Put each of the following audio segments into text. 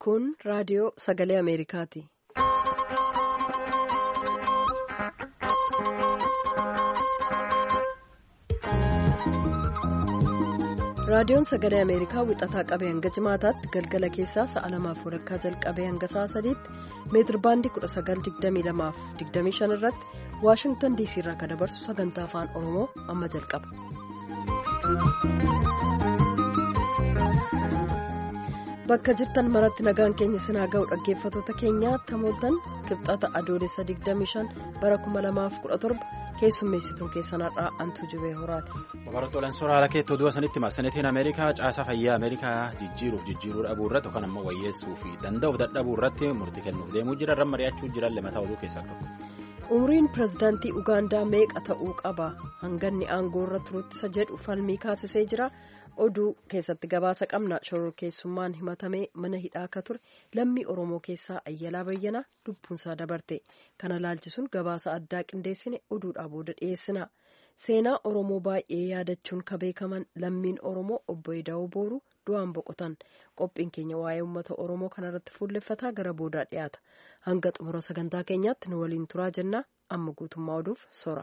Kun raadiyoo sagalee Ameerikaati. Raadiyoon sagalee Ameerikaa wixataa qabee hanga jimaataatti galgala keessaa sa'a 2:00 jalqabee hanga sa'a 3:00 meetir baandii 1922-25 irratti Waashingtan DC irraa kan dabarsu sagantaa afaan Oromoo amma jalqaba. Bakka jirtan maratti nagaan keenya sinaa ga'u dhaggeeffattoota keenyaa tamooltan kibxata adoolessa 25 bara 2017 keessummeessituun keessanarraa antuu jibee horaati. Barattoonni sooraalaa keettoo du'a sanitti marsaniitiin Ameerikaa caasaa fayyaa Ameerikaa jijjiiruu dhabuu irratti yookaan ammoo wayyeessuu fi danda'uuf dadhabuu irratti murtii kennuuf deemuu jira irra mari'achuu jiran lamataa oduu keessaa tokko. Umriin pirezidaantii Ugaandaa meeqa ta'uu qaba? Hanganni aangoo irra turutti isa jedhu falmii kaasisee jira. Oduu keessatti gabaasa qabna. Shororkeessummaan himatamee mana hidhaa akka ture lammii Oromoo keessaa Ayyalaa Bayyanaa lubbuunsaa dabarte. Kana laalchisuun gabaasa addaa qindeessine oduudhaa booda dhiyeessina. Seenaa Oromoo baay'ee yaadachuun kan beekaman lammiin Oromoo obbo Edaawoo Booruu du'aan boqotan. Qophiin keenya waa'ee uummata Oromoo kanarratti fuulleffataa gara boodaa dhiyaata. Hanga xumura sagantaa keenyaatti nu waliin turaa jenna. Amma guutummaa oduuf sora.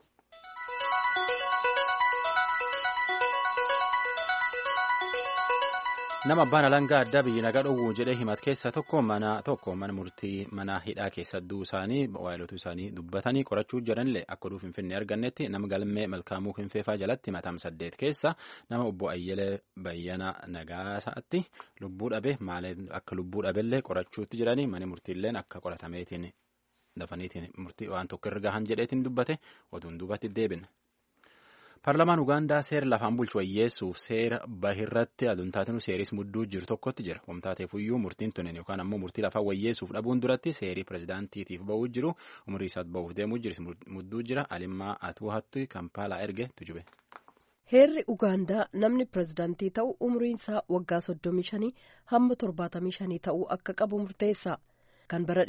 Nama abbaan alangaa addaa biyyi nagaa dhowwuu jedhee himate keessaa tokko mana murtii mana hidhaa keessa du'uu isaanii waayilotuu isaanii dubbatanii qorachuu jiranillee akka oduu Finfinnee argannetti nama galmee Malkaamuu Hinfeefaa jalatti himatame 8 keessa nama obbo Ayyalee Bayyanaa Nagaasaatti lubbuu dhabe maaliif akka lubbuu dhabellee qorachuutti jiranii mana murtiilleen akka qoratameetiin dafaniitiin murtii waan tokko irra gahan jedheetiin dubbate oduun duubatti deebina. Paarlamaan Ugaandaa seera lafaan bulchu wayyeessuuf seera bahirratti aduntaatiin seeris mudduu jiru tokkotti jira. Wamtaateefuyyuu murtiin tunin yookaan ammoo murtii lafaa wayyeessuuf dhabuun duratti seerii pirezidaantiitiif ba'uu jiru umurii isaatti ba'uuf deemuu jiru mudduu jira. Alimmaa Atuuhattu Kampaalaa erge tujube. Heerri Ugaandaa namni pirezidaantii ta'u umuriin isaa waggaa 35 hamma 75 ta'uu akka qabu murteessa. Kan bara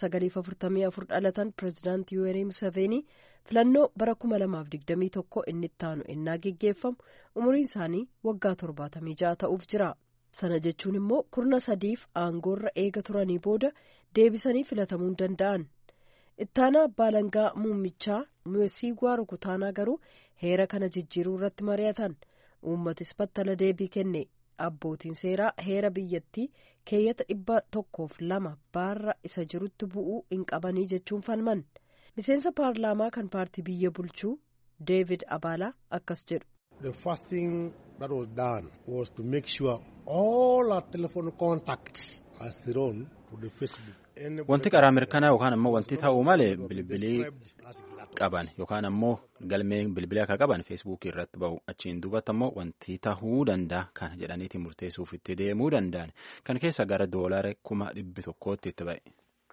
1944 dhalatan pirezidaantii Yoweri Museveni filannoo bara 2021 inni ittaanu innaa geggeeffamu umuriin isaanii waggaa 76 ta'uuf jira. Sana jechuun immoo kurna 3f aangoorra eega turanii booda deebisanii filatamuu danda'an. Ittaanaa abbaa alangaa muummichaa Mwesigwa Rukutaanaa garuu heera kana jijjiiruu irratti mari'atan. Uummatis battala deebii kenne. Abbootiin seeraa heera biyyattii keeyyata 102 baarra isa jirutti bu'uu hin qabanii jechuun falman. Miseensa paarlaamaa kan paartii biyya bulchuu David Abaalaa akkas jedhu. The first thing that was done was to make sure all our telephone contacts are thrown to the Facebook. Wanti qaraa mirkanaa yookaan ammoo wanti ta'uu malee bilbilii qaban yookaan ammoo galmee bilbilii akka qaban feesbuukii irratti ba'u achiin duubatti ammoo wanti ta'uu danda'a kan jedhaniitiin murteessuuf itti deemuu danda'an kan keessa gara doolaara 100,000 itti ba'e.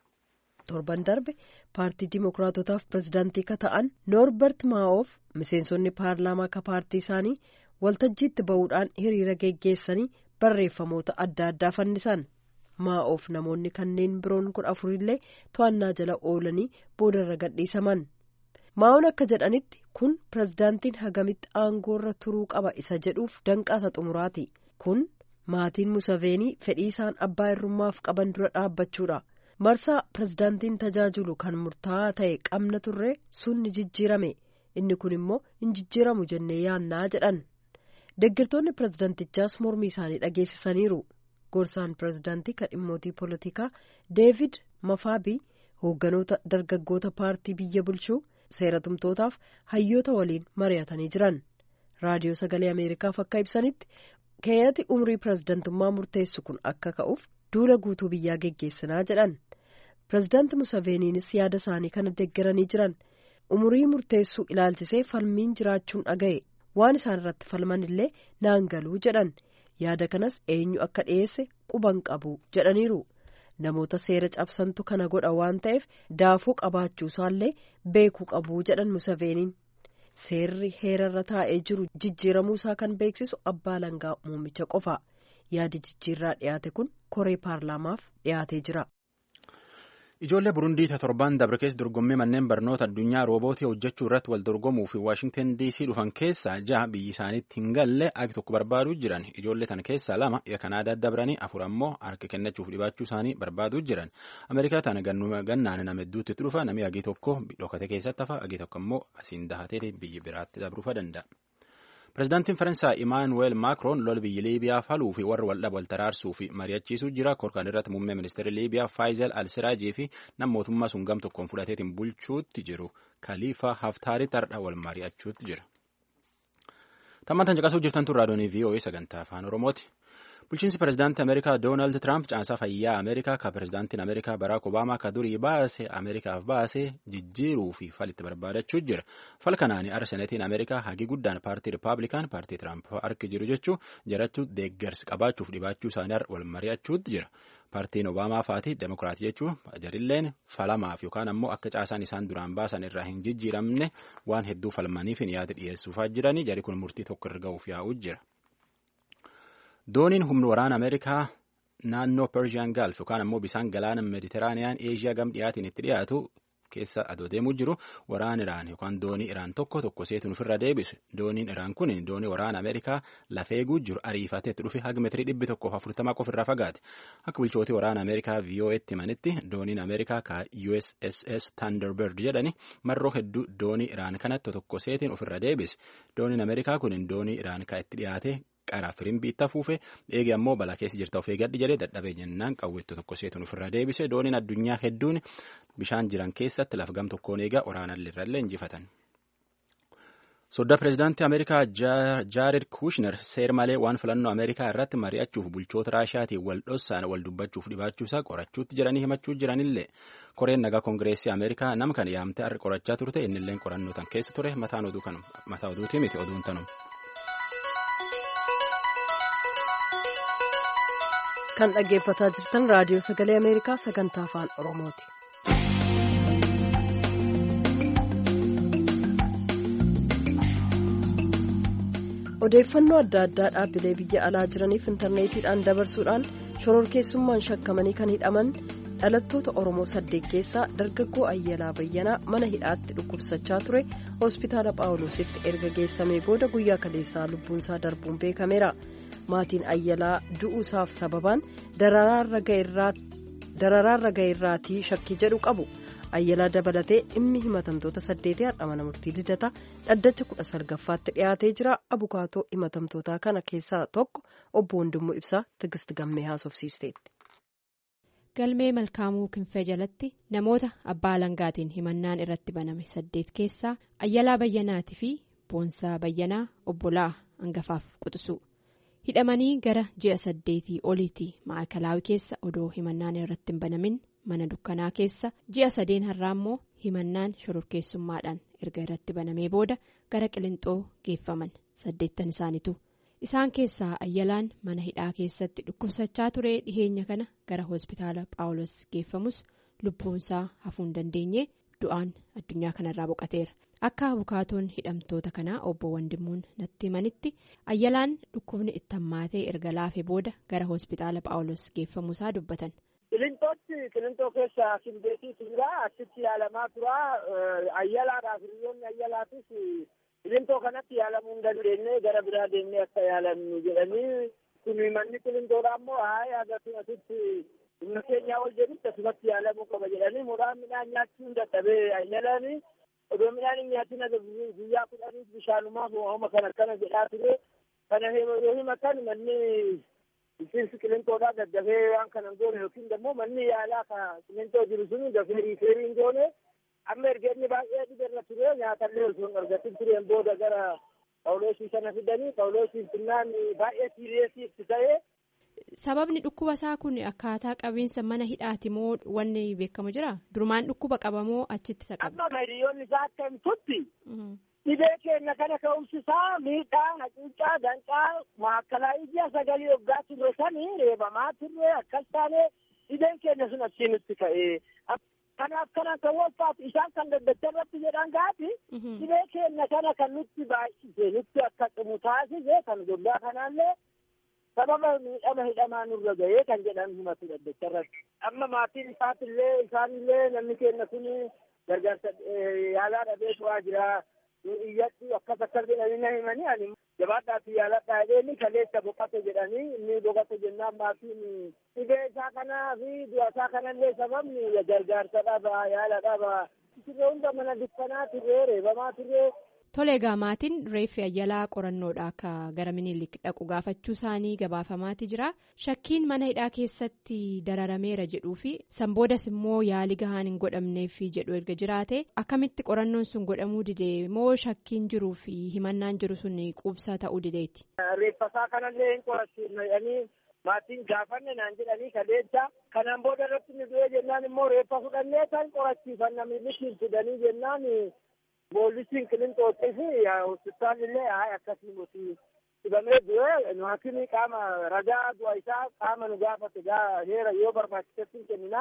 Torban darbe paartii Dimookiraatotaaf pirezidaantii ka ta'an Noorbert Maa'oof miseensonni paarlaamaa ka paartii isaanii waltajjiitti ba'uudhaan hiriira geggeessanii barreeffamoota adda addaa fannisan. Maa'oof namoonni kanneen biroon 14 illee to'annaa jala oolanii boodarra gadhiisaman. Maa'oon akka jedhanitti kun pirezidaantiin hagamitti aangoorra turuu qaba isa jedhuuf danqaasa xumuraati. Kun maatiin Museveenii fedhii isaan abbaa irrummaaf qaban dura dhaabbachuudha. Marsaa pirezidaantiin tajaajilu kan murtaa'aa ta'e qabna turre sun ni jijjiirame. Inni kun immoo hin jijjiiramu jennee yaannaa jedhan. Deeggartoonni pirezidaantichaas mormii isaanii dhageessisaniiru. Gorsaan pirezidaantii kan dhimmootii poolitikaa Deevid Mafaabii hoogganoota dargaggoota paartii biyya bulchuu seeratumtootaaf hayyoota waliin mari'atanii jiran. Raadiyoo sagalee Ameerikaaf akka ibsanitti keeyyati umrii pirezidaantummaa murteessu kun akka ka'uuf duula guutuu biyyaa geggeessinaa jedhan. Pirezidaanti Museveniinis yaada isaanii kana deeggaranii jiran. Umurii murteessuu ilaalchisee falmiin jiraachuun dhaga'e waan isaan irratti falman illee naan galuu jedhan. Yaada kanas eenyu akka dhiyeesse quban qabu jedhaniiru. Namoota seera cabsantu kana godha waan ta'eef daafuu qabaachuu isaallee beekuu qabu jedhan Museveniin. Seerri heerarra taa'ee jiru jijjiiramuu isaa kan beeksisu abbaa alangaa muummicha qofa. Yaadi jijjiirraa dhiyaate kun koree paarlaamaaf dhiyaatee jira. Ijoollee Burundii torban dabre keessa dorgommii manneen barnoota addunyaa roobootii hojjechuu irratti wal dorgomuu fi Waashingtan DC dhufan keessaa 6 biyyi isaaniitti hin galle agi tokko barbaaduu jiran. Ijoollee tana keessaa 2 Kanaadaa dabranii 4 ammoo harka kennachuuf dhibaachuu isaanii barbaaduu jiran. Ameerikaa tana gannaan nama hedduutti dhufa namni agi tokko dhokate keessatti hafa agi tokko ammoo asiin dahatee biyya biraatti dabruufa danda'a. Pireezidaantiin Faransaay Imaanuweel Maakroon lola biyya Liibiyaa faluu fi warra wal taraarsuu fi mari'achiisuu jira. Korkaan irratti muummee ministeera Liibiyaa Faayizel Al-Siraajii fi nama mootummaa sun gam tokkoon fudhateetiin bulchuutti jiru Khalifa Haftaari tardha wal mari'achuutti jira. Tammantan caqasuu jirtan tun raadiyoonii VOA sagantaa afaan Oromooti. Bulchiinsi pireezidaantii Ameerikaa Doonaald Tiraamp caasaa fayyaa Ameerikaa ka pireezidaantiin Ameerikaa Baraak Obaamaa ka durii baase Ameerikaaf baase jijjiiruu fi falitti barbaadachuu jira. Fal kanaani Senetiin Ameerikaa hagi guddaan paartii Rippaabilikaan paartii Tiraamp harki jiru jechuu jarachuu deeggarsi qabaachuuf dhibaachuu isaanii wal mari'achuutti jira. Paartiin Obaamaa faati Demokiraatii jechuu jarilleen falamaaf yookaan ammoo akka caasaan isaan duraan baasan irraa hin jijjiiramne waan hedduu falmaniif hin yaada dhiyeessuufaa jiranii jari kun murtii tokko irra ga'uuf yaa'uu jira. Dooniin humna waraana Ameerikaa naannoo Persian Gulf yookaan ammoo bisaan galaana Meditiraaniyaan Eeshiyaa gam dhiyaatiin itti dhiyaatu keessa adoo deemuu jiru waraana Iraan yookaan doonii Iraan tokko seetuun ofirra deebisu. Dooniin Iraan kun doonii waraana Ameerikaa lafeeguu jiru ariifateetti dhufe haga meetirii 140 qofa irraa fagaate. Akka bulchootii waraana Ameerikaa VOA'tti himanitti dooniin Ameerikaa ka USS Thunderbird jedhani marroo hedduu doonii Iraan kanatti tokko seetiin ofirra deebise. Dooniin Ameerikaa kun doonii Iraan ka itti dhiyaate qaraa firimbii itti afuufe eegi ammoo balaa keessa jirta of eeggadhi jedhee dadhabee jennaan qawweettu tokko seetuun ofirra deebise. Dooniin addunyaa hedduun bishaan jiran keessatti lafa gam tokkoon eegaa waraanallee irrallee injifatan. Soddaa pireezidaantii Ameerikaa Jaared Kushner seer malee waan filannoo Ameerikaa irratti mari'achuuf bulchoota Raashiyaatiin wal dhossaan wal dubbachuuf dhibaachuusaa qorachuutti jiranii himachuu jiranillee koreen nagaa koongireesii Ameerikaa nama kana yaamtee har'a qorachaa turte innilleen qorannoo tan keessa ture mataa oduutii miti oduun tanuma. Kan dhaggeeffataa jirtan raadiyoo sagalee Ameerikaa sagantaa afaan Oromooti. Odeeffannoo adda addaa dhaabbilee biyya alaa jiraniif intarneetiidhaan dabarsuudhaan shororkeessummaan shakkamanii kan hidhaman dhalattoota Oromoo 8 keessaa dargaggoo Ayyalaa Bayyanaa mana hidhaatti dhukkubsachaa ture hospitaala Phaawulositti erga geessamee booda guyyaa kaleessaa lubbuunsaa darbuun beekameera. Maatiin Ayyalaa du'uusaaf sababaan dararaarra ga'eerraatii shakkii jedhu qabu. Ayyalaa dabalatee dhimmi himatamtoota 8 har'a mana murtii lidata dhaddacha 19ffaatti dhiyaatee jira. Abukaatoo himatamtootaa kana keessaa tokko obbo Wandimmoo Ibsaa Tigist Gammee haasofsiisteetti. Galmee Malkaamuu Kinfee jalatti namoota abbaa alangaatiin himannaan irratti baname 8 keessaa Ayyalaa Bayyanaatii fi Boonsaa Bayyanaa obbolaa hangafaaf quxisuu. Hidhamanii gara ji'a 8 oliitii maakalaawii keessa odoo himannaan irratti hin banamin mana dukkanaa keessa ji'a 3 har'aa immoo himannaan shororkeessummaadhaan erga irratti banamee booda gara Qilinxoo geeffaman 8 isaaniitu. Isaan keessaa Ayyalaan mana hidhaa keessatti dhukkubsachaa ture dhiheenya kana gara hospitaala Phaawulos geeffamus lubbuunsaa hafuu hin dandeenye du'aan addunyaa kanarraa boqateera. Akka abukaatoon hidhamtoota kanaa obbo Wandimmuun natti himanitti Ayyalaan dhukkubni itti hammaatee erga laafee booda gara hospitaala Phaawulos geeffamuusaa dubbatan. Qilintoo keessa Kinbeetii turaa achitti yaalamaa turaa Ayyalaadhaaf hiriyoonni Ayyalaatis Qilintoo kanatti yaalamuu hin dandeenye gara biraa deemnee akka yaalamnu jedhanii kun manni Qilintoodhaa immoo asitti humna keenyaa ol jedhutti asumatti yaalamuu qaba jedhanii muraan midhaan nyaachuu hin dadhabee Ayyalaanii. Odoo midhaan hin nyaatin guyyaa 10 bishaanumaaf hooma kana jedhaa ture. Kana yoo himatan manni bulchiinsi Qilintoodhaa daddafee waan kana hin goone yookiin immoo manni yaalaa ka Qilintoo jiru sun dafee riifeerii hin goone amma erga inni baay'ee dhiberra ture nyaatallee osoo hin argatin tureen booda gara Phaawulosii sana fidanii Phaawulosiin finnaan baay'ee siiriyeesii itti ta'ee. Sababni dhukkuba isaa kun akkaataa qabiinsa mana hidhaati moo wanni beekamu jira? Durumaan dhukkuba qabamoo achitti isa qaba? Amma hiriyoonni isaa akka himtutti dhibee keenya kana ka'umsisaa miidhaa, hacuuccaa, danqaa, maakkalaa ijaa 9 waggaa turre sanii reebamaa turre akkas taane dhibeen keenya sun achiinitti ka'ee. Kanaaf kana kan wolfaatu isaan kan daddacha irratti jedhan gaati dhibee keenya kana kan nutti baay'ise nutti akka cimu taasise kan gollaa kanaallee sababa miidhama hidhamaa nurra ga'ee kan jedhan himatu dhaddacharratti. Amma maatiin isaanillee namni keenya kun gargaarsa yaalaa dhabee tu'aa jira. Iyyatti akkas jedhanii na himanii ani jabaadhaaf yaaladhaa jedhanii kaleessa boqote jedhanii inni boqote jennaan maatiin dhibee isaa kanaa fi du'a isaa kanallee sababni gargaarsa dhaba yaala dhaba. Turre hunda mana dukkanaa turre reebamaa turre. Tole egaa maatiin reeffi Ayyalaa qorannoodha akka gara Minilik dhaqu gaafachuu isaanii gabaafamaati jira. Shakkiin mana hidhaa keessatti dararameera jedhuu fi sanboodas immoo yaali gahaan hin godhamneef jedhu erga jiraate akkamitti qorannoon sun godhamuu didee moo shakkiin jiruu fi himannaan jiru sun quubsaa ta'uu dideeti. Reeffasaa kanallee hin qorachiifne maatiin gaafanne naan jedhanii kaleessa kanaan booda irratti nu du'e jennaan immoo reeffa fudhannee kan qorachiifanna Minilikiin fidanii jennaan. Boolisiin Qiliinxootti fi hospitaalillee akkasii nuti dhibamee du'e nu hakimii qaama ragaa du'a isaa qaama nu gaafate heera yoo barbaachisetti kennina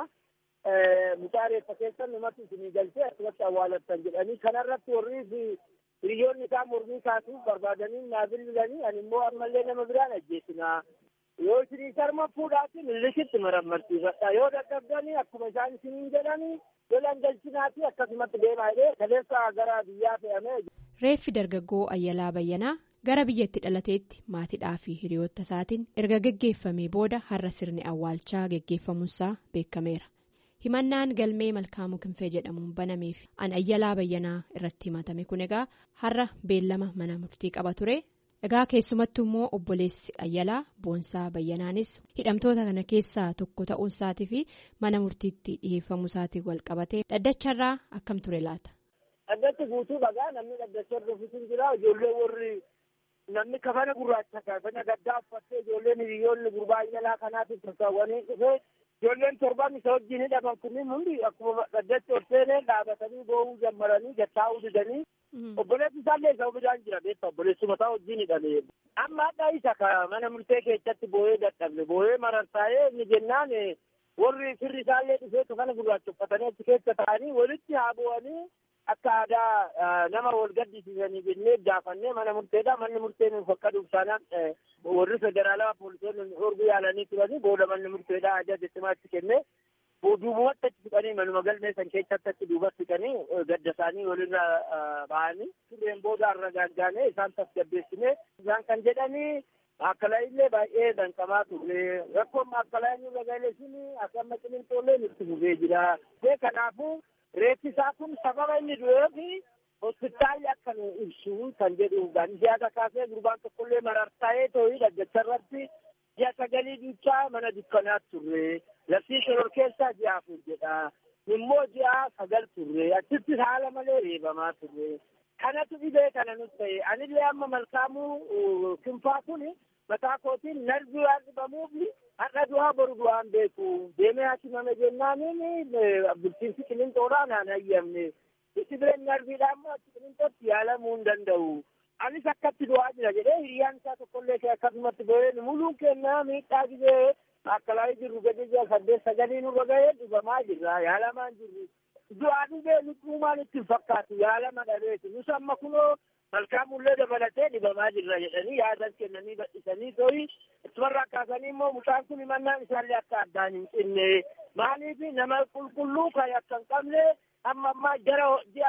mucaa reeffa keessa numatti isinii galchee akkasumatti awwaalattan jedhanii kanarratti warri hiriyoonni isaa mormii kaasuuf barbaadanii naa bilbilanii ani immoo ammallee nama biraan ajjeesina. Yoo isinii sarma fuudhaatti Minilikitti marammarsiifadha yoo dadhabdanii akkuma isaan isiniin jedhanii. Lolaan galchinaati akkasumatti deemaa jedhee kaleessa gara biyyaa fe'amee. Reeffi dargaggoo Ayyalaa Bayyanaa gara biyyatti dhalateetti maatiidhaa fi hiriyoota isaatiin erga geggeeffamee booda har'a sirni awwaalchaa geggeeffamuunsaa beekameera. Himannaan galmee Malkaamuu Kinfee jedhamuun banameef an Ayyalaa Bayyanaa irratti himatame kun egaa har'a beellama mana murtii qaba ture. Egaa keessumattuu immoo obboleessi Ayyalaa Boonsaa Bayyanaanis hidhamtoota kana keessaa tokko ta'uun isaatii fi mana murtiitti dhiyeeffamuu isaatiin wal qabatee dhaddacharraa akkam ture laata? Dhaddachi guutuu dhagaa namni dhaddacha rufuutu jira ijoollee warri namni kafana gurraacha kafana gaddaa uffattee ijoolleen hiriyoonni gurbaa Ayyalaa kanaatiif tasaawwanii dhufee ijoolleen torban isa wajjin hidhaman kunniin hundi akkuma dhaddachi ol seenee dhaabatanii boo'uu jammaranii gattaa'uu didanii. Obboleessi isaallee isa biraan jira beektaa obboleessuma isaa wajjin hidhamee. Amma adda isa mana murtee keessatti boo'ee dadhabne boo'ee marartaa'ee inni jennaan warri firri isaallee dhufee kafana gurraacha uffatanii achi keessa ta'anii walitti haa bu'anii akka aadaa nama wal gaddisiisanii jennee gaafannee mana murteedha manni murtee nuuf akka dhufsaanaan warri federaalaa poolisoonni horguu yaalanii turanii booda manni murteedha ajaja cimaatti kennee. Duubumatti achi fixanii manuma galmee san keessatti achi duubatti fixanii gadda isaanii walirra ba'anii turreen booda har'a gaaggaanee isaan tasgabbeessinee isaan kan jedhanii akkalaayillee baay'ee danqamaa turre rakkoon akkalaayii nurra galee suni akka Qiliinxoollee nutti fufee jira. Kanaafuu reeffi isaa kun sababa inni du'eef hospitaalli akka nu ibsu kan jedhu siyaasa kaasee gurbaan tokkollee marartaa'ee too'ii dhaddacharratti. Ji'a 9 duuchaa mana dukkanaatti turre labsii shoror keessaa ji'a 4 jedha immoo ji'a 9 turre achitti haala malee reebamaa turre kanatu dhibee kana nutti ta'e anillee amma Malkaamuu Kinfaa kun mataa kootiin narbii waan dhibamuuf har'a du'aa boru du'aan beeku deemee hakimame jennaaniin bulchiinsi Qiliinxoodhaa naan hayyamne dhibeen narbiidhaan immoo achi Qiliinxootti yaalamuu hin danda'u. Anis akkatti du'aa jira jedhee hiriyyaan isaa tokkollee akkasumatti boo'ee muluun kennaa miidhaa gizee akkalaayii jirru gadi 8-9 nurra ga'ee dhibamaa jirra yaalamaan jirru. Du'aa dhibee lubbuumaan itti fakkaatu yaalama dhabeeti nus amma kunoo Malkaamullee dabalatee dhibamaa jirra jedhanii yaadan kennanii badhisanii tooyi ittuma kaasanii immoo mucaan kun himannaan isaallee akka addaan hin cinne maaliif nama qulqulluu kan akka hin qabne amma ammaa jara ji'a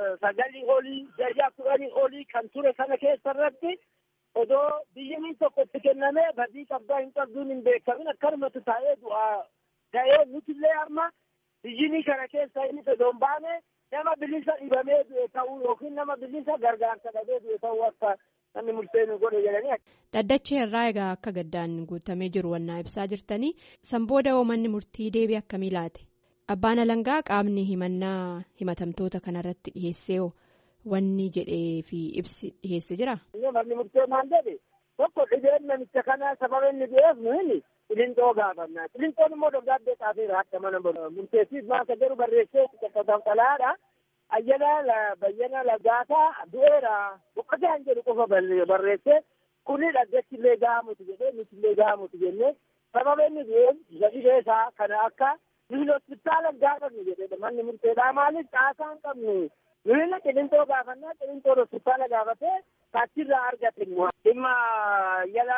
9 olii ji'a 10 olii kan ture sana keessa irratti odoo biyyi tokko itti kennamee badii qabdaa hin qabduun hin beekamin akkanumatti taa'ee du'aa ga'ee nutillee amma biyyi kana keessa inni odoo hin baane nama bilisa dhibamee du'e ta'uu yookiin nama bilisa gargaarsa dhabee du'e ta'uu akka namni murteessuu godhe jedhanii. Dhaddachi irraa egaa akka gaddaan guutamee jiru wannaa ibsaa jirtanii sanbooda manni murtii deebii akkamii laate? Abbaan alangaa qaamni himannaa himatamtoota kanarratti dhiyeessee wanni jedhee fi ibsi dhiyeesse jira. Manni murtee maal jedhe tokko dhibeen namicha kanaa sababa inni du'eef nuyi Qiliinxoo gaafannaa. Qiliinxoon immoo dabdaabbee xaafeera akka mana murteessiif maasa jedhu barreessee xalayaadha. Ayyalaa Bayyanaa Lagaasaa du'eera boqotaan jedhu qofa barreessee kuni dhaddachillee gahamuti jedhee nutillee gahamuti jennee sababa inni du'eef dhibee isaa kana akka nuyi hospitaala gaafannu jedhee manni murteedhaa maaliif caasaa hin qabnu nuyi Qiliinxoo gaafannaa Qiliinxoo hospitaala gaafatee achirraa argate dhimma Ayyalaa kanarratti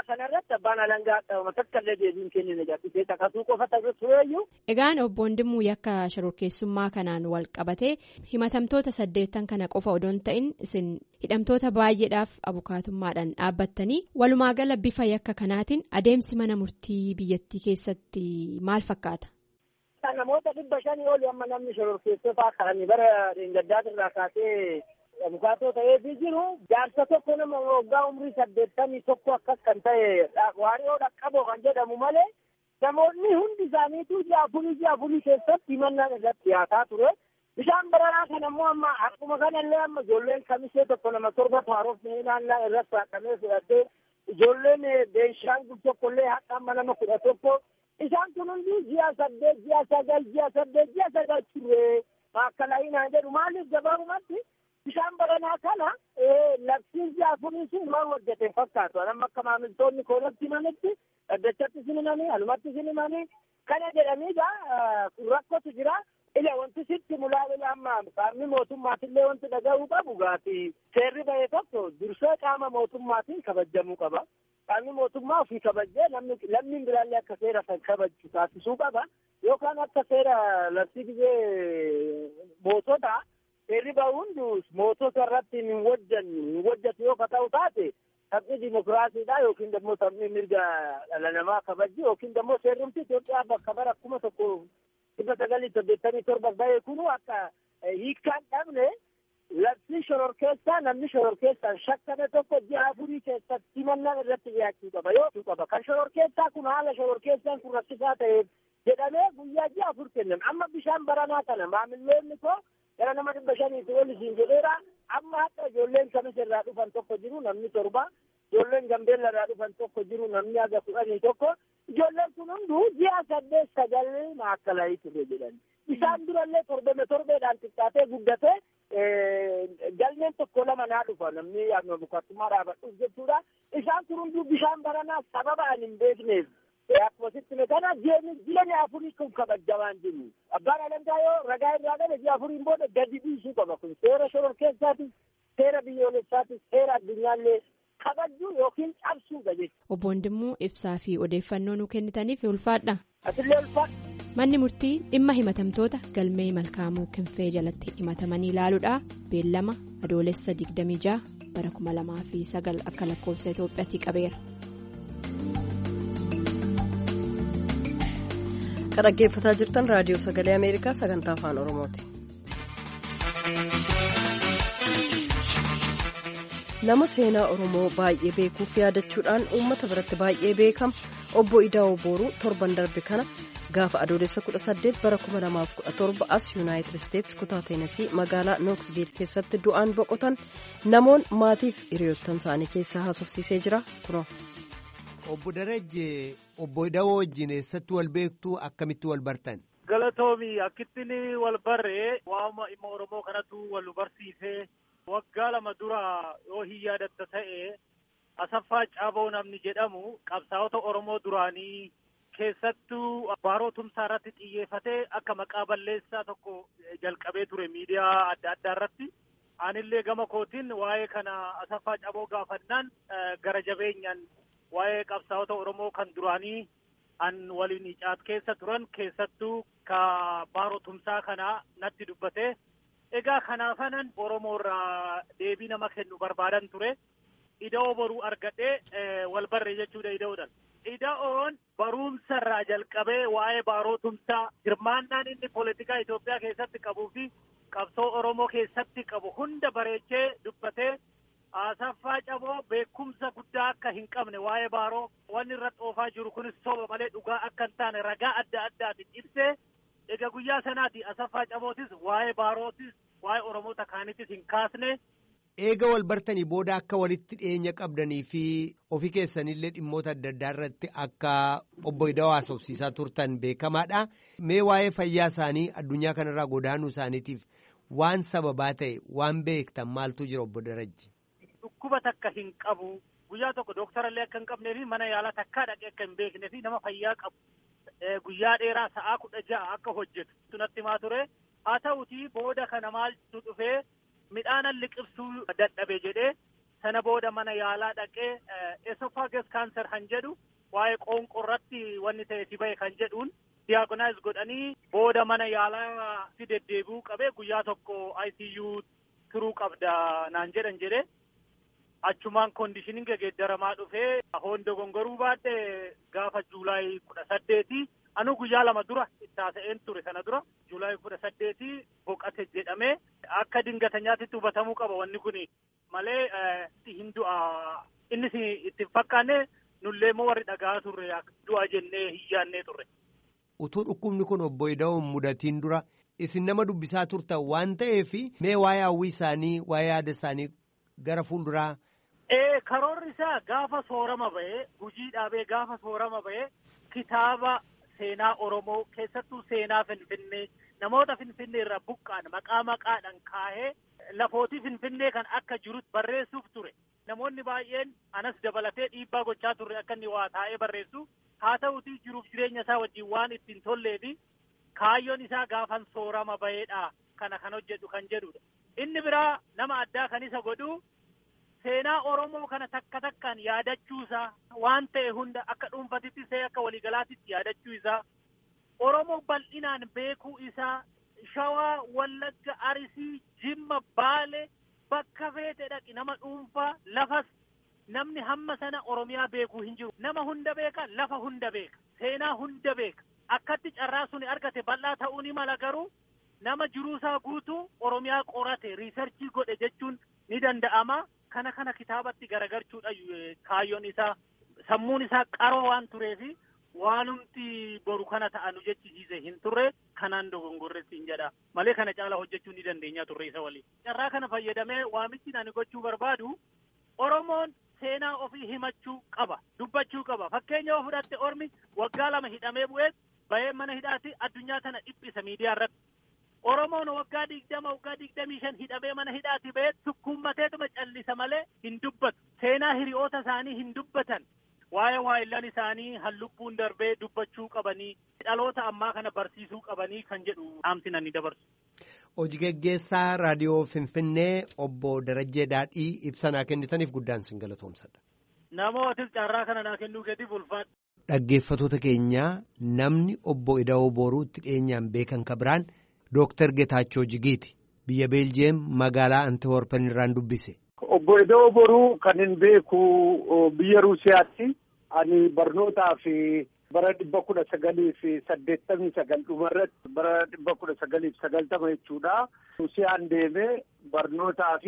irratti abbaan alangaa qabama takka illee deebiin kennine gaafisee takasuu qofa tureeyyuu. Egaan obbo Wandimuu yakka shororkeessummaa kanaan wal qabatee himatamtoota 8 kana qofa odoo hin ta'in isin hidhamtoota baay'eedhaaf abukaatummaadhaan dhaabbattanii walumaa gala bifa yakka kanaatiin adeemsi mana murtii biyyattii keessatti maal fakkaata? Namoota 500 oli amma namni shororkeessotaa kan bara dheengaddaa kaasee abukaatoo ta'ee jiru jaarsa tokko nama waggaa umrii 81 akkas kan ta'e waariyoo dhaqqaboo kan jedhamu malee namoonni hundi isaaniitu ji'a afurii keessatti himannaan irratti dhiyaataa ture. Bishaan baranaa kan ammoo amma akkuma kanallee amma ijoolleen kamisee tokko nama 7 haarofnee naannaa irratti haqamee fudhattee ijoolleen Beenshaangul tokkollee haqa amma nama 11 isaan kun hundi ji'a 8 ji'a 9 ture maakalaayinaa jedhu maaliif gabaabumatti bishaan baranaa kana labsiin ji'a afurii sun waan hojjete fakkaatu amma akka maamiltoonni koonatti himanitti dhaddachatti sinimanii alumatti sinimanii kana jedhaniidha rakkotu jira. Ila wanti sitti mulaa'ila amma qaamni mootummaatillee wanti dhaga'uu qabu gaati seerri ba'e tokko dursee qaama mootummaatiin kabajamuu qaba. Qaamni mootummaa ofii kabajee lammiin biraallee akka seera kan kabaju taasisuu qaba. Yookaan akka seera labsii gizee mootota seerri ba'u hunduu mootota irratti hin hojjetu yoo ta'u taate taphni dimokiraasiidha yookiin immoo taphni mirga dhala namaa kabaju yookiin immoo seerrumti Itoophiyaa bakka bara 1987 ba'e kunu akka hiikkaan dhabne labsii shororkeessaa namni shororkeessaan shakkame tokko ji'a afurii keessatti himannaan irratti dhiyaachuu qaba yoo qaba kan shororkeessaa kun haala shororkeessaan kun rakkisaa ta'eef jedhamee guyyaa ji'a 4 kennan amma bishaan baranaa kana maamilloonni koo gara nama 500 ol isin jedheera amma hatta ijoolleen kamis irraa dhufan tokko jiru namni 7 ijoolleen gambeella irraa dhufan tokko jiru namni haga 11 ijoolleen kun hunduu ji'a 8-9 maakalaayii ture jedhan isaan durallee torbeedhaan xiqqaatee guddatee galmeen tokko 2 naa dhufa namni abukaatummaa dhaabadhuuf jechuudha isaan kun hunduu bishaan baranaa sababa ani hin beekneef akkuma sitti kana jireenya afurii kun kabajamaan jiru abbaan alangaa yoo ragaa irraa dhabe ji'a afuriin booda gadi dhiisuu qaba kun seera shororkeessaatis seera biyyoolessaatis seera addunyaallee kabajuu yookiin cabsuudha jechuudha. Obbo Wandimuu ibsaa fi odeeffannoo nu kennitaniif ulfaadha. Asillee ulfaadha. Manni murtii dhimma himatamtoota galmee Malkaamuu Kinfee jalatti himatamanii ilaaluudha. Beellama adoolessa 26 bara 2009 akka lakkoofsa Itoophiyaatti qabeera. Kan dhaggeeffataa jirtan raadiyoo sagalee Ameerikaa sagantaa afaan Oromooti. Nama seenaa Oromoo baay'ee beekuuf yaadachuudhaan uummata biratti baay'ee beekama obbo Idaa'oo Booruu torban darbe kana gaafa adoolessa 18 bara 2017 as Yuunaayitid Isteetsi kutaa Teenasii magaalaa Nooksviil keessatti du'aan boqotan namoon maatiif hiriyoottan isaanii keessaa haasofsiisee jira kunoo. Obbo Darajjee obbo Idaa'oo wajjin eessatti wal beektuu akkamitti wal bartan? Galatoomi akkittiin wal barree waama dhimma Oromoo kanatu wal barsiisee. Waggaa 2 dura yoo hin yaadatta ta'e Asaffaa Caaboo namni jedhamu qabsaa'ota Oromoo duraanii keessattuu baaroo tumsaa irratti xiyyeeffatee akka maqaa balleessaa tokko jalqabee ture miidiyaa adda addaa irratti. Anillee gama kootiin waa'ee kana Asaffaa Caaboo gaafannaan gara jabeenyaan waa'ee qabsaa'ota Oromoo kan duraanii an waliin caat keessa turan keessattuu ka baaroo tumsaa kana natti dubbate. Egaa kanaafanan Oromoo irraa deebii nama kennu barbaadan ture. Idaa'oo boruu argadhee wal barree jechuudha Idaa'oodhaan. Idaa'oon barumsa irraa jalqabee waa'ee baaroo tumsaa hirmaannaan inni poolitikaa Itoophiyaa keessatti qabuu fi qabsoo Oromoo keessatti qabu hunda bareechee dubbatee Asaffaa Caaboo beekumsa guddaa akka hin qabne waa'ee baaroo wanni irratti oofaa jiru kunis soba malee dhugaa akka hin taane ragaa adda addaatiin ibsee. Egaa guyyaa sanaati Asaffaa Caabootis waa'ee baarootis waa'ee Oromoota kaanitis hin kaasne. Eega wal bartanii booda akka walitti dhiyeenya qabdanii fi ofii keessanillee dhimmoota adda addaa irratti akka obbo Idaa'oo haasofsiisaa turtan beekamaadha. Mee waa'ee fayyaa isaanii addunyaa kanarraa godaanuu isaaniitiif waan sababaa ta'e waan beektan maaltu jira obbo Darajji? Dhukkuba takka hin qabu guyyaa tokko dooktarallee akka hin qabnee fi mana yaalaa takkaa dhaqee akka hin beeknee fi nama fayyaa qabu. Guyyaa dheeraa sa'aa 16 akka hojjetu tunatti maa ture haa ta'uutii booda kana maaltu dhufee midhaanan liqibsuu dadhabe jedhee sana booda mana yaalaa dhaqee esophagus cancer kan jedhu waa'ee qoonqorratti wanni ta'e si bahe kan jedhuun diagonize godhanii booda mana yaalaa si deddeebi'uu qabee guyyaa tokko ICU turuu qabda naan jedhe achumaan koondishiniin geeddaramaa dhufee hondo gongoruu baadhe gaafa Juulaay 18 anu guyyaa 2 dura ittaasa'een ture sana dura Juulaay 18 boqate jedhamee akka dingatanyaatti hubatamuu qaba wanni kun malee hin du'a innis itti fakkaanne nullee moo warri dhagaa turre du'a jennee hiyyaannee turre. Utuu dhukkubni kun obbo Ida'oo mudatiin dura isin nama dubbisaa turtan waan ta'eef mee waa'ee hawwii isaanii waa'ee yaada isaanii gara fuulduraa. Karoorri isaa gaafa soorama bahee hojii dhaabee gaafa soorama bahee kitaaba seenaa Oromoo keessattuu seenaa Finfinnee namoota Finfinnee irraa buqqaan maqaadhaan kaahee lafootii Finfinnee kan akka jirutti barreessuuf ture. Namoonni baay'een anas dabalatee dhiibbaa gochaa turre akka inni waa taa'ee barreessu haa ta'utii jiruuf jireenya isaa wajjin waan ittiin tolleefi kaayyoon isaa gaafan soorama baheedha kana kan hojjedhu kan jedhudha. Inni biraa nama addaa kan isa godhu seenaa Oromoo kana takka takkaan yaadachuu isaa waan ta'e hunda akka dhuunfatitti ta'e akka waliigalaatitti yaadachuu isaa Oromoo bal'inaan beekuu isaa Shawaa, Wallagga, Arsii, Jimma, Baalee bakka feete dhaqi nama dhuunfaa lafas namni hamma sana Oromiyaa beekuu hin jiru. Nama hunda beeka, lafa hunda beeka, seenaa hunda beeka. Akkatti carraa suni argate bal'aa ta'uu ni mala garuu nama jiruusaa guutuu Oromiyaa qorate riisarchii godhe jechuun ni danda'ama. Kana kitaabatti garagarchuudha kaayyoon isaa sammuun isaa qaroo waan tureefi waanumti boru kana ta'anu jechisiise hin turre kanaan dogongorretti hin jedha malee kana caala hojjechuu ni dandeenya turre isa waliin. Carraa kana fayyadamee waamichi ani gochuu barbaadu Oromoon seenaa ofii himachuu qaba dubbachuu qaba. Fakkeenya yoo fudhatte ormi waggaa 2 hidhamee bu'ee bahee mana hidhaatti addunyaa tana dhiphisa miidiyaa irratti. Oromoon waggaa 20 waggaa 25 hidhamee mana hidhaatti bahee sukkuummateetuma callisa malee hin dubbatu. Seenaa hiriyoota isaanii hin dubbatan. Waa'ee waayillan isaanii hallubbuun darbee dubbachuu qabanii dhaloota ammaa kana barsiisuu qabanii kan jedhu dhaamsina ni dabarsu. Hojii gaggeessaa raadiyoo Finfinnee obbo Darajjee Daadhii ibsa naa kennitaniif guddaan sin galatoomsadha. Namootis carraa kana naa kennuu gadiif ulfaadha. Dhaggeeffattoota keenyaa namni obbo Ida'oo Boruutti dhiyeenyaan beekan ka biraan Dooktar Getaachoo Jigiiti biyya Beeljeem magaalaa Antiwoorpen irraan dubbise. Obbo Ida'oo Boruu kan hin beeku biyya Ruusiyaatti ani barnootaaf bara 1989 dhumarratti bara 1990 jechuudha. Ruusiyaan deemee barnootaaf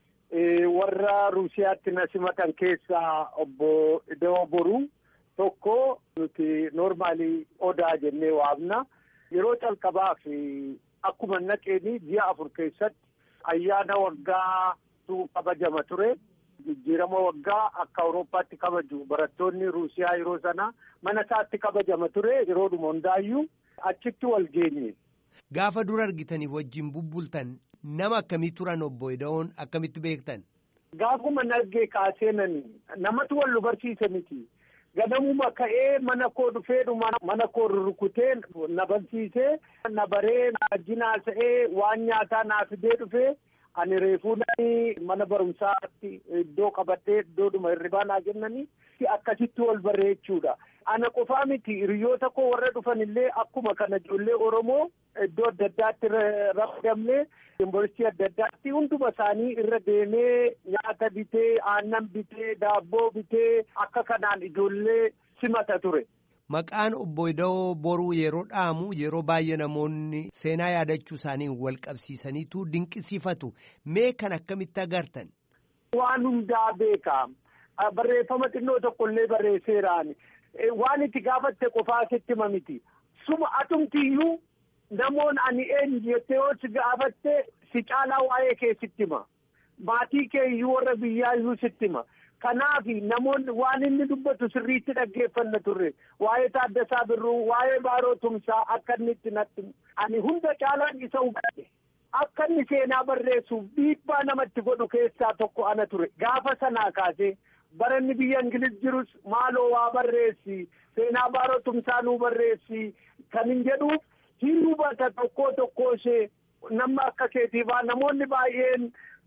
warra Ruusiyaatti na simatan keessaa obbo Ida'oo Boruu tokko nuti noormaalii odaa jennee waamna. Yeroo calqabaaf akkuma naqeeni ji'a 4 keessatti ayyaana waggaa kabajama ture. Jijjiirama waggaa akka Awurooppaatti kabaju barattoonni Ruusiyaa yeroo sana mana isaatti kabajama ture yeroodhuma hundaayyuu achitti wal geenye. Gaafa dura argitaniif wajjin bubbultan nama akkamii turan obbo Ida'oon akkamitti beektan? Gaafuma nagee kaaseenani namatu wal nu barsiise miti. Ganamuma ka'ee mana koo dhufeedhuma mana koo rurrukutee na barsiisee na baree na jinaasa'ee waan nyaataa naa fidee dhufee. Ani reefuudhaan mana barumsaatti iddoo qabattee iddoodhuma hirribaa naa kennanii akkasitti wal barree jechuudha. Ana qofaa miti hiriyoota koo warra dhufan illee akkuma kana ijoollee Oromoo iddoo adda addaatti ramadamnee yuunivarsiitii adda addaatti hunduma isaanii irra deemee nyaata bitee aannan bitee daabboo bitee akka kanaan ijoollee simata ture. Maqaan obbo Ida'oo Boruu yeroo dhaamu yeroo baay'ee namoonni seenaa yaadachuu isaanii wal qabsiisaniitu dinqisiifatu. Mee kan akkamitti agartan? Waan hundaa beeka. Barreeffama xinnoo tokkollee barreesseeraan. Waan itti gaafatte qofaa sitti mamiti. Suma atumtiyyuu namoonni ani eenyu jettee yoo si gaafatte si caalaa waa'ee kee sitti hima. Maatii kee iyyuu warra biyyaa iyyuu sitti hima. Kanaaf namoonni waan inni dubbatu sirriitti dhaggeeffanna turre waa'ee Taaddasaa Birruu waa'ee Baaroo Tumsaa akka inni itti natti ani hunda caalaan isa hubadhe akka inni seenaa barreessuuf dhiibbaa namatti godhu keessaa tokko ana ture gaafa sanaa kaasee baranni biyya Ingiliz jirus maaloo waa barreessi seenaa Baaroo Tumsaa nuu barreessi kan hin jedhuuf hin hubata tokko ishee nama akka keetiifaa namoonni baay'een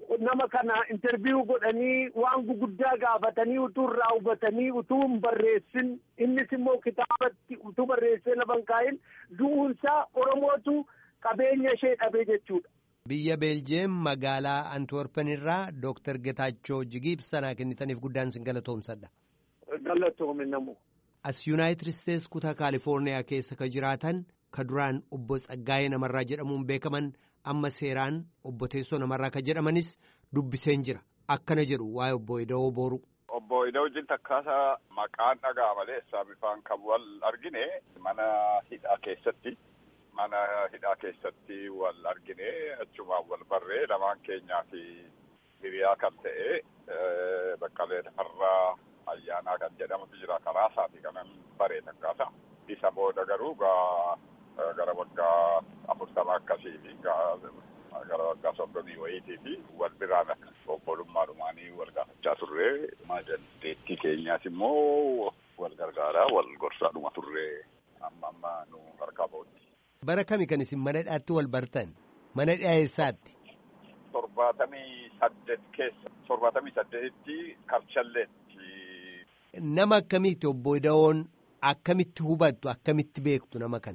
nama kana interviyuu godhanii waan guguddaa gaafatanii utuu irraa hubatanii utuu hin barreessin innis immoo kitaabatti utuu barreessee lafa hin kaa'in du'uunsaa Oromootu qabeenya ishee dhabee jechuudha. Biyya Beeljeem magaalaa Antwerpen irraa Dooktar Getaachoo Jigii ibsa kennitaniif guddaan sin galatoomsadha. Galatoome namu. As Yuunaayitid Isteets kutaa Kaalifoorniyaa keessa ka jiraatan ka duraan obbo Tsaggaayee Namarraa jedhamuun beekaman amma seeraan obbo Teessoo Namarraa ka jedhamanis dubbiseen jira. Akkana jedhu waa'ee obbo Ida'oo Booruu. Obbo Ida'oo wajjin takkaasaa maqaan dhagaa malee bifaan kan wal argine mana hidhaa keessatti. Mana hidhaa keessatti wal argine achumaan wal barree lamaan keenyaa fi hiriyaa kan ta'e Baqqalee Tafarraa Ayyaanaa kan jedhamutu jira karaa isaati kanan baree takkaasa. Isa booda garuu gara waggaa 40 akkasii fi gara waggaa 30 wayiitii fi wal biraan obbolummaadhumaanii wal gaafachaa turre. Dandeettii keenyaas immoo wal gargaaraa wal gorsaadhuma turre amma nu harkaa ba'utti. Bara kami kan isin mana hidhaatti wal bartan? Mana hidhaa eessaatti? 78 keessa. 78tti Karchalleetti. Nama akkamitti obbo Ida'oon akkamitti hubattu akkamitti beektu nama kana?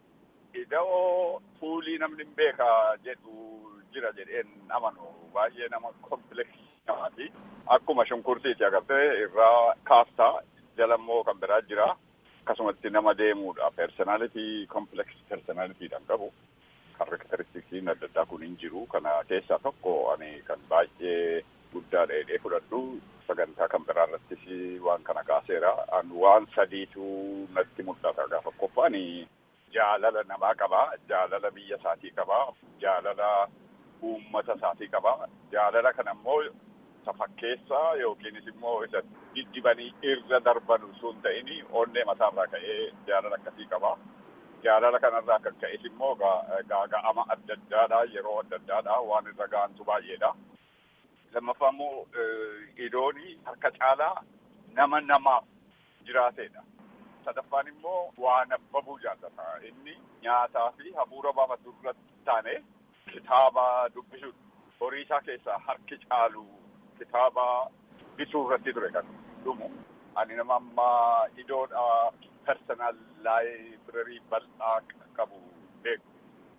Ida'oo fuulii namni hin beeka jedhu jira jedheen amanu baay'ee nama kompleksii namaati. Akkuma shunkurtiiti agartee irraa kaastaa jalammoo kan biraa jira. Akkasumatti nama deemuudha. Personality complex personalityidhaan qabu. Karakteristiksiin adda addaa kun hin jiru. Kana keessaa tokko ani kan baay'ee guddaa dheedhee fudhadhu sagantaa kan biraa irrattis waan kana kaaseera. Waan sadiitu natti mul'ata gaafa qophaa'ani. Jaalala namaa qaba. Jaalala biyya isaatii qaba. Jaalala uummata isaatii qaba. Jaalala kana immoo fakkeessaa yookiinis immoo isa diddibanii irra darbanu sun ta'ini onnee mataarraa ka'ee jaalala akkasii qaba. Jaalala kanarraa kan ka'es immoo gaaga'ama adda addaadha yeroo adda addaadha waan irra ga'antu baay'eedha. Lammaffaa immoo Idooni harka caalaa nama namaaf jiraateedha. Sadaffaan immoo waan abbabuu jaallata. Inni nyaataa fi hafuura baafatu irratti taane kitaaba dubbisuudha. Horii isaa keessaa harki caalu kitaaba bituu irratti ture kan dhumu. Ani nama amma Idoodha personal library bal'aa qabu beeku.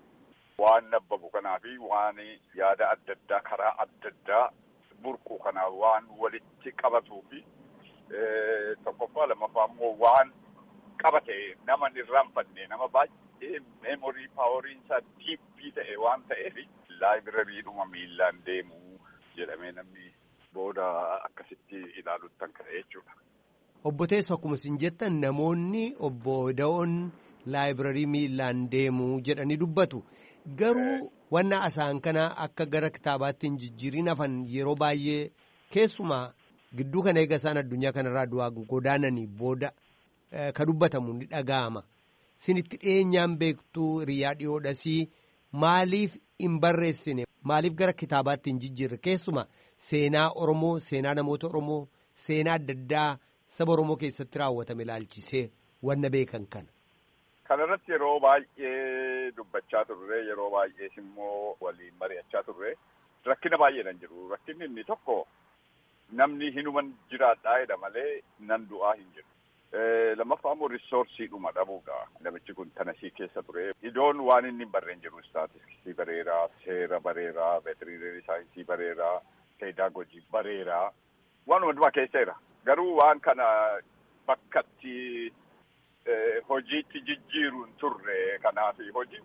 Waan abbabu kanaa fi waan yaada adda addaa karaa adda addaa burqu kanaa waan walitti qabatuu fi tokkoffaa lammaffaa immoo waan qabate nama irraanfanne nama baay'ee meemorii paaworiin isaa diippii ta'e waan ta'eef laayibirariidhuma miillaan deemu jedhamee namni booda akkasitti ilaaluuttan ka'e jechuudha. Obbo Teessoo akkuma isin jettan namoonni obbo Ida'oon laayibirarii miillaan deemu jedhanii dubbatu. Garuu wanna asaan kana akka gara kitaabaatti hin jijjiirin hafan yeroo baay'ee keessumaa gidduu kana eega isaan addunyaa kanarraa du'aa godaananii booda ka dubbatamu ni dhaga'ama. Sinitti dhiyeenyaan beektuu hiriyaa dhiyoodhasii maaliif hin barreessine maaliif gara kitaabaatti hin jijjiirre keessumaa seenaa Oromoo seenaa namoota Oromoo seenaa adda addaa saba Oromoo keessatti raawwatame ilaalchisee wanna beekan kana. Kana irratti yeroo baay'ee dubbachaa turre yeroo baay'ees immoo waliin mari'achaa turre rakkina baay'eedhaan jiru. Rakkinni inni tokko namni hinuman jiraadhaa jedha malee nan du'aa hin jiru. Lammaffaa immoo riisoorsiidhuma dhabuudha. Namichi kun Tanasii keessa ture. Idoon waan inni hin barreen jiru istaatistiksii bareeraa, seera bareeraa, veetirineerii saayinsii bareeraa, peedaagojii bareeraa waan hundumaa keessa jira. Garuu waan kana bakkatti hojiitti jijjiiruun turre kanaaf hojii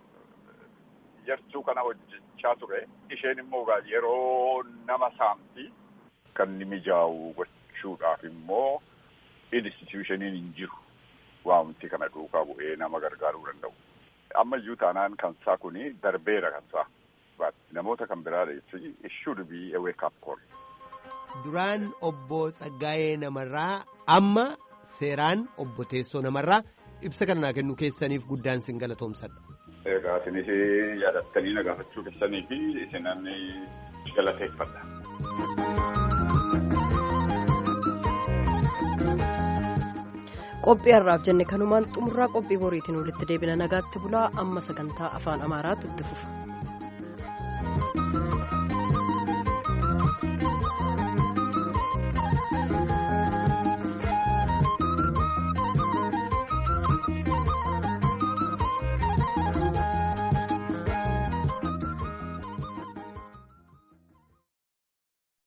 yartuu kana hojjechaa ture. Isheen immoo yeroo nama saamti kan inni mijaa'u gochuudhaaf immoo institutioniin hin jiru waanti kana duukaa bu'ee nama gargaaruu danda'u. Ammayyuu taanaan kansaa kuni darbeera kansaa. Namoota kan biraa jechuun it should be a wake up call. Duraan obbo Tsaggaayee Namarraa amma seeraan obbo Teessoo Namarraa ibsa kana naa kennu keessaniif guddaan sin galatoomsadha. Egaa isinis yaadattanii na gaafachuu keessanii fi isinan galateeffadha. Qophii har'aaf jenne kanumaan xumurraa qophii boriitiin walitti deebina nagaatti bulaa amma sagantaa afaan Amaaraatu itti fufa.